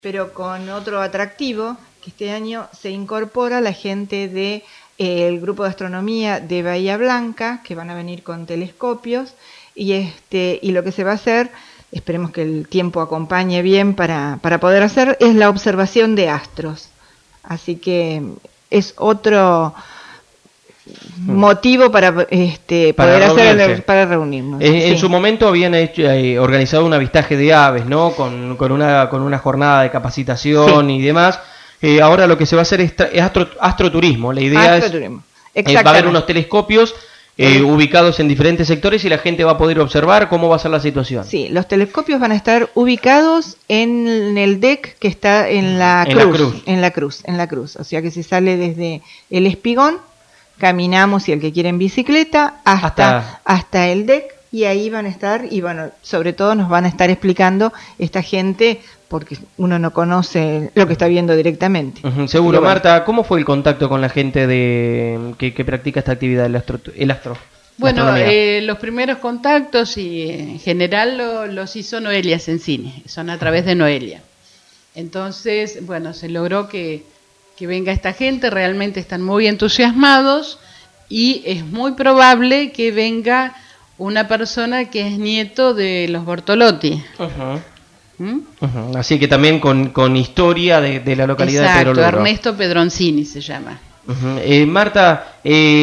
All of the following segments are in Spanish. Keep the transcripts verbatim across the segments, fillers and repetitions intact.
pero con otro atractivo, que este año se incorpora la gente de eh, el grupo de astronomía de Bahía Blanca, que van a venir con telescopios, y este y lo que se va a hacer, esperemos que el tiempo acompañe bien para, para poder hacer, es la observación de astros. Así que es otro motivo para este para poder reunirse. hacer para reunirnos. Eh, sí. En su momento habían hecho, eh, organizado un avistaje de aves, ¿no? Con, con una con una jornada de capacitación sí. y demás. Eh, ahora lo que se va a hacer es, es astro, astroturismo. La idea astroturismo. es eh, va a haber unos telescopios eh, sí. ubicados en diferentes sectores y la gente va a poder observar cómo va a ser la situación. Sí, los telescopios van a estar ubicados en el deck que está en la en cruz, la cruz, en la cruz, en la cruz. O sea que se sale desde el espigón, caminamos, y el que quiere en bicicleta, hasta, hasta... hasta el deck, y ahí van a estar, y bueno, sobre todo nos van a estar explicando esta gente, porque uno no conoce lo que está viendo directamente. Uh-huh, seguro. Bueno. Marta, ¿cómo fue el contacto con la gente de que, que practica esta actividad, el astro? El astro bueno, eh, los primeros contactos, y en general lo, los hizo Noelia Sensini, son a través de Noelia. Entonces, bueno, se logró que que venga esta gente, realmente están muy entusiasmados, y es muy probable que venga una persona que es nieto de los Bortolotti. Uh-huh. ¿Mm? Uh-huh. Así que también con, con historia de, de la localidad. Exacto, de Pedro Luro. Ernesto Pedroncini se llama. Uh-huh. eh, Marta,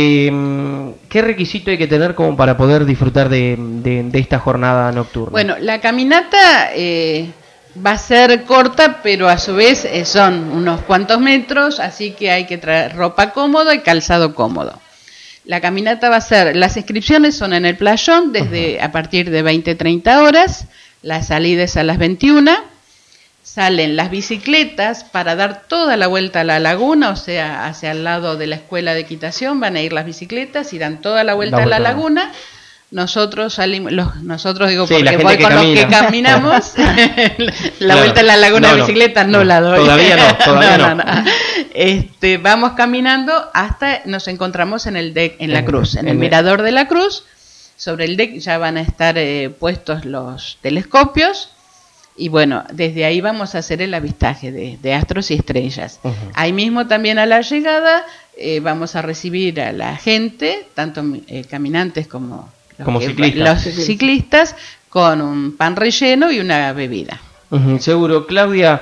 eh, ¿qué requisito hay que tener como para poder disfrutar de, de, de esta jornada nocturna? Bueno, la caminata eh, va a ser corta, pero a su vez eh, son unos cuantos metros, así que hay que traer ropa cómoda y calzado cómodo. La caminata va a ser, las inscripciones son en el playón desde uh-huh. a partir de veinte a treinta horas, la salida es a las veintiuna, salen las bicicletas para dar toda la vuelta a la laguna, o sea, hacia el lado de la escuela de equitación van a ir las bicicletas y dan toda la vuelta, la vuelta a la laguna. Nosotros salimos, los, nosotros digo, sí, porque voy con camina. los que caminamos, la claro. vuelta a la laguna no, de bicicleta no, no la doy. Todavía no, todavía no. no, no, no. Este, vamos caminando hasta nos encontramos en el deck, en la cruz, en, en el, el mirador de la cruz. Sobre el deck ya van a estar eh, puestos los telescopios, y bueno, desde ahí vamos a hacer el avistaje de, de astros y estrellas. Uh-huh. Ahí mismo también a la llegada eh, vamos a recibir a la gente, tanto eh, caminantes como Los, como que, ciclistas. los ciclistas, con un pan relleno y una bebida. Uh-huh, seguro. Claudia,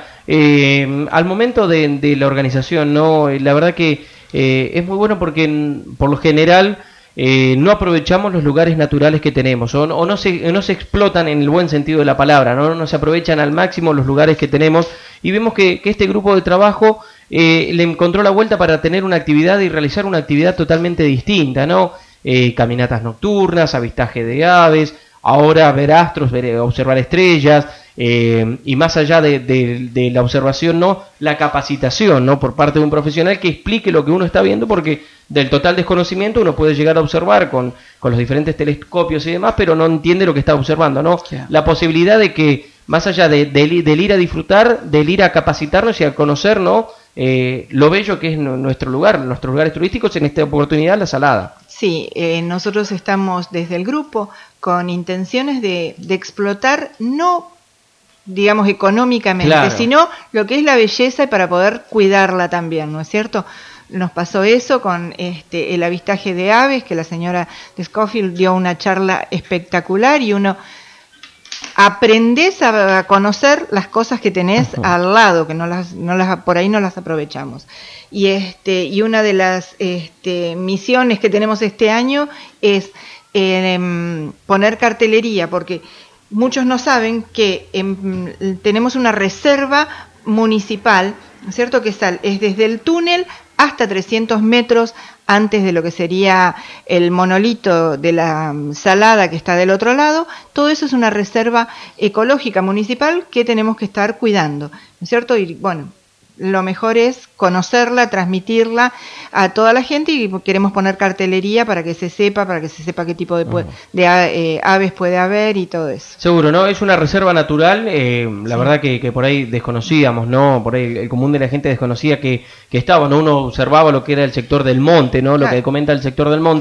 eh, al momento de, de la organización, no, la verdad que eh, es muy bueno porque en, por lo general eh, no aprovechamos los lugares naturales que tenemos, o, o no, se, no se explotan en el buen sentido de la palabra, no, no se aprovechan al máximo los lugares que tenemos, y vemos que, que este grupo de trabajo eh, le encontró la vuelta para tener una actividad y realizar una actividad totalmente distinta, ¿no? Eh, caminatas nocturnas, avistaje de aves, ahora ver astros, ver, observar estrellas, eh, y más allá de, de, de la observación, no, la capacitación, ¿no? Por parte de un profesional que explique lo que uno está viendo, porque del total desconocimiento uno puede llegar a observar con, con los diferentes telescopios y demás, pero no entiende lo que está observando, ¿no? Yeah. La posibilidad de que, más allá de, de, del ir a disfrutar, del ir a capacitarnos y a conocer, ¿no? Eh, lo bello que es nuestro lugar, nuestros lugares turísticos, en esta oportunidad La Salada. Sí, eh, nosotros estamos desde el grupo con intenciones de, de explotar, no digamos económicamente, claro. sino lo que es la belleza, y para poder cuidarla también, ¿no es cierto? Nos pasó eso con este el avistaje de aves, que la señora de Scofield dio una charla espectacular, y uno aprendés a conocer las cosas que tenés uh-huh. al lado, que no las, no las, por ahí no las aprovechamos. Y este y una de las este, misiones que tenemos este año es eh, poner cartelería, porque muchos no saben que eh, tenemos una reserva municipal, ¿cierto? Que es, es desde el túnel hasta trescientos metros antes de lo que sería el monolito de la Salada, que está del otro lado. Todo eso es una reserva ecológica municipal que tenemos que estar cuidando, ¿no es cierto? Y bueno, lo mejor es conocerla, transmitirla a toda la gente, y queremos poner cartelería para que se sepa, para que se sepa qué tipo de, uh-huh. de eh, aves puede haber y todo eso. Seguro, ¿no? Es una reserva natural, eh, la sí. verdad que, que por ahí desconocíamos, ¿no? Por ahí el común de la gente desconocía que, que estaba, ¿no? Uno observaba lo que era el sector del monte, ¿no? Lo claro. que comenta el sector del monte,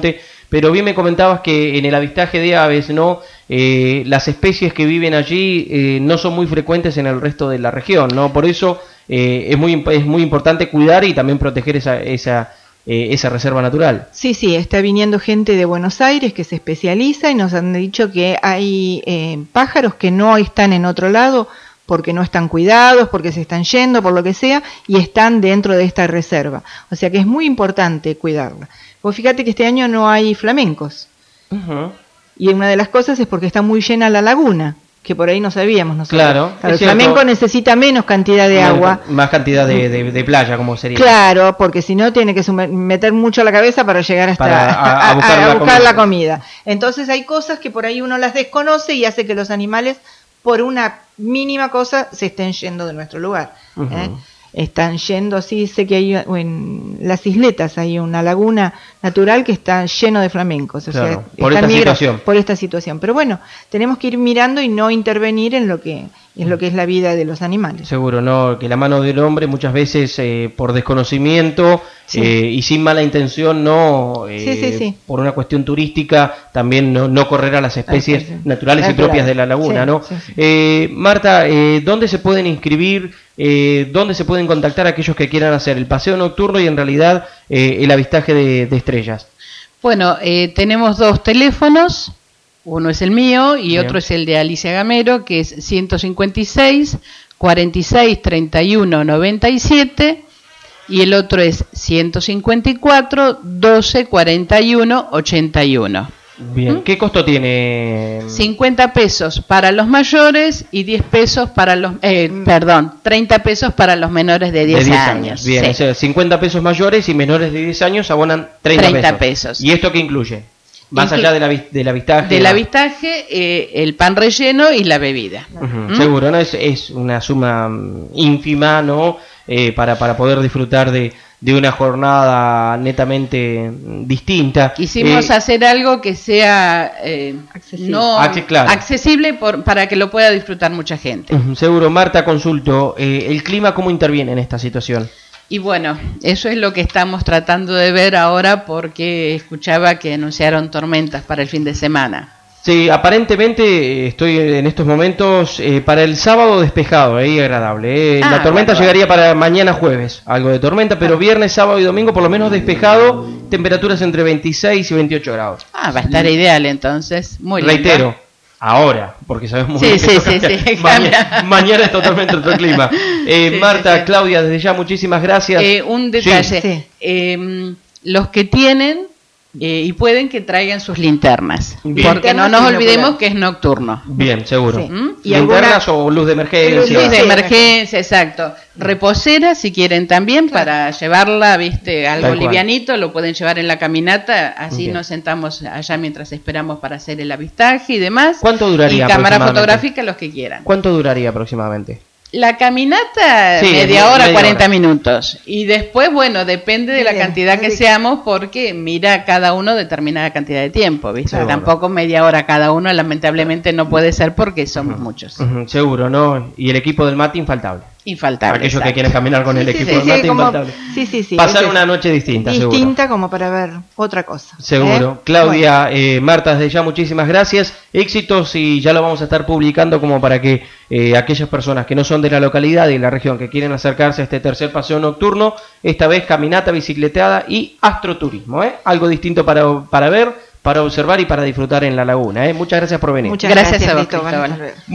pero bien me comentabas que en el avistaje de aves, ¿no? Eh, las especies que viven allí eh, no son muy frecuentes en el resto de la región, ¿no? Por eso eh, es muy es muy importante cuidar y también proteger esa esa eh, esa reserva natural. Sí, sí, está viniendo gente de Buenos Aires que se especializa y nos han dicho que hay eh, pájaros que no están en otro lado porque no están cuidados, porque se están yendo, por lo que sea, y están dentro de esta reserva. O sea que es muy importante cuidarla. Vos fíjate que este año no hay flamencos. Uh-huh. Y una de las cosas es porque está muy llena la laguna, que por ahí no sabíamos nosotros. Claro, claro el flamenco necesita menos cantidad de más, agua. Más cantidad de, de, de playa, como sería. Claro, porque si no tiene que meter mucho la cabeza para llegar hasta para, a, a buscar, a, a la, buscar comida. la comida. Entonces hay cosas que por ahí uno las desconoce y hace que los animales, por una mínima cosa, se estén yendo de nuestro lugar. Uh-huh. ¿eh? Están yendo, sí, sé que hay en las isletas hay una laguna natural que está lleno de flamencos, o claro, sea, por esta migros, situación. Por esta situación. Pero bueno, tenemos que ir mirando y no intervenir en lo que es lo que es la vida de los animales. Seguro, no, que la mano del hombre muchas veces eh, por desconocimiento sí. eh, y sin mala intención, no, eh, sí, sí, sí. por una cuestión turística, también no, no correr a las especies sí, sí. naturales Natural. y propias de la laguna, sí, ¿no? Sí, sí. Eh, Marta, eh, ¿dónde se pueden inscribir? Eh, ¿Dónde se pueden contactar aquellos que quieran hacer el paseo nocturno y en realidad eh, el avistaje de, de estrellas? Bueno, eh, tenemos dos teléfonos. Uno es el mío y Bien. otro es el de Alicia Gamero, que es ciento cincuenta y seis, cuarenta y seis, treinta y uno, noventa y siete, y el otro es ciento cincuenta y cuatro, doce, cuarenta y uno, ochenta y uno. Bien, ¿Mm? ¿Qué costo tiene? cincuenta pesos para los mayores y diez pesos para los, eh, perdón, treinta pesos para los menores de diez, de diez años. años. Bien, sí. o sea, cincuenta pesos mayores y menores de diez años abonan treinta, treinta pesos. pesos. ¿Y esto qué incluye? Más allá de la, del avistaje. Del avistaje, eh, el pan relleno y la bebida. Uh-huh. ¿Mm? Seguro, ¿no? Es, es una suma ínfima, ¿no? Eh, para, para poder disfrutar de, de una jornada netamente distinta. Quisimos eh, hacer algo que sea eh, accesible, no, Acce- claro. accesible por, para que lo pueda disfrutar mucha gente. Uh-huh. Seguro. Marta, consulto, eh, ¿el clima cómo interviene en esta situación? Y bueno, eso es lo que estamos tratando de ver ahora porque escuchaba que anunciaron tormentas para el fin de semana. Sí, aparentemente estoy en estos momentos eh, para el sábado despejado eh, y agradable. Eh. Ah, la tormenta bueno, llegaría bueno. para mañana jueves, algo de tormenta, pero viernes, sábado y domingo por lo menos despejado, temperaturas entre veintiséis y veintiocho grados. Ah, va a estar ideal entonces, muy lindo. Reitero, ahora, porque sabemos sí, bien sí, que sí, sí, sí, mañana, mañana es totalmente otro clima. Eh, sí, Marta, sí, sí. Claudia, desde ya muchísimas gracias. Eh, un detalle, sí. eh, los que tienen eh, y pueden que traigan sus linternas, bien. porque linternas no nos olvidemos no que es nocturno. Bien, seguro. Sí. ¿Mm? ¿Y linternas alguna... o luz de emergencia? Luz de emergencia, exacto. Reposera, si quieren también, claro. para llevarla, viste, algo Tal livianito, cual. Lo pueden llevar en la caminata, así bien. Nos sentamos allá mientras esperamos para hacer el avistaje y demás. ¿Cuánto duraría? Y cámara fotográfica, los que quieran. ¿Cuánto duraría aproximadamente? La caminata, sí, media hora, media cuarenta hora. Minutos. Y después, bueno, depende de la bien, cantidad que seamos, porque mira cada uno determinada cantidad de tiempo, ¿viste? Seguro. Tampoco media hora cada uno, lamentablemente no puede ser porque somos uh-huh. muchos. Uh-huh. Seguro, ¿no? Y el equipo del mate infaltable. Infaltable. Aquellos exacto. que quieren caminar con el sí, equipo sí, del sí, mate como, infaltable. Sí, sí, sí. Pasar una noche distinta, Distinta seguro. como para ver otra cosa. Seguro. ¿Eh? Claudia, bueno. eh, Marta, desde ya muchísimas gracias. Éxitos y ya lo vamos a estar publicando como para que eh, aquellas personas que no son de la localidad y de la región que quieren acercarse a este tercer paseo nocturno, esta vez caminata, bicicleteada y astroturismo. ¿eh? Algo distinto para, para ver, para observar y para disfrutar en la laguna. ¿eh? Muchas gracias por venir. Muchas gracias, gracias a vos, Cristóbal.